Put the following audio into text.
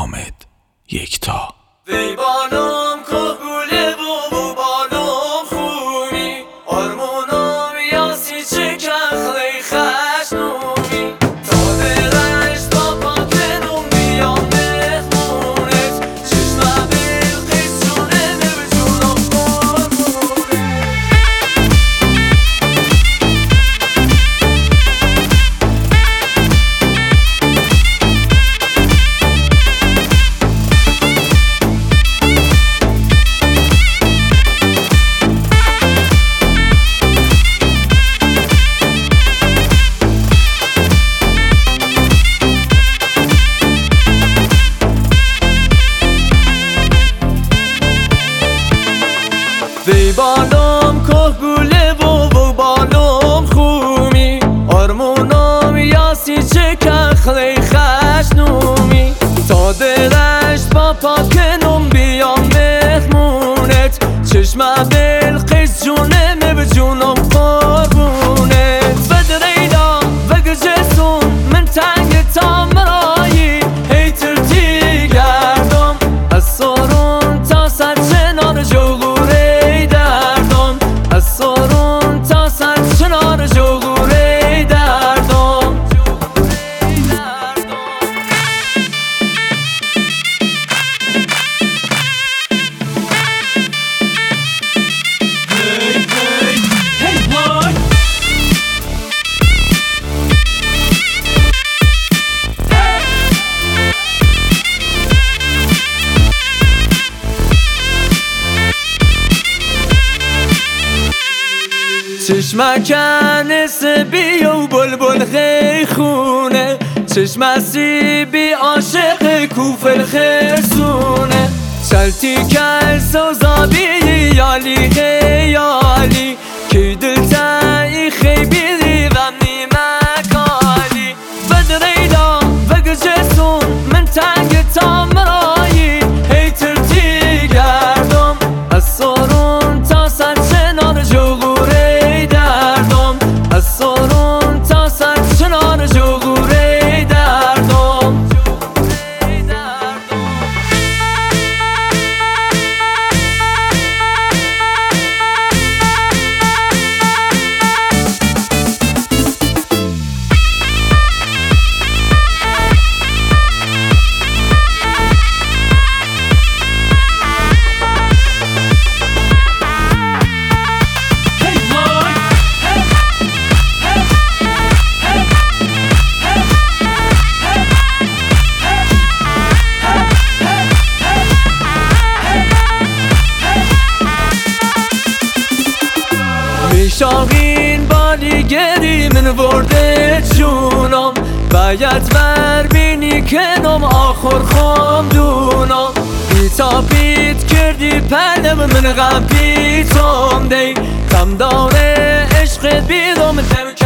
حامد یکتا. وی بالام کهگوله و بالام خونی آرمونام یاسی چکن خلی خشنومی تا دلش با پاکنم بیام مهمونت چشمه بلقیس جونه نبجونم قربونه. وی بالام کهگوله و بالام خومی آرمونام یاسی چکن خلی خشنومی تا دلش با پاکنم بیام مهمونت چشمه بلقیس جونه مبجونم قربونت. بدریدا وگجسون من تنگ تامرایی هی ترتی گردم از سرون تا سر چنار جوغو چشمکن سبی و بلبل خی خونه چشم سیبی عاشق کوفل خرسونه چلتی کل سوزابی یالی خیالی کی دلتایی خیبیلی غمنی مکالی. بدریدا وگجسون من تنگ تامرایی هی ترتی گردم از سرون تا سر چنار جوغوره از سرون تا سر چنار جوغوره دردم. شاهین بالی گری من ورده جونم باید بر بینی کنم آخر خام دونم بیتا بیت کردی پردم من غم بیتم دی کم داره عشق بیدم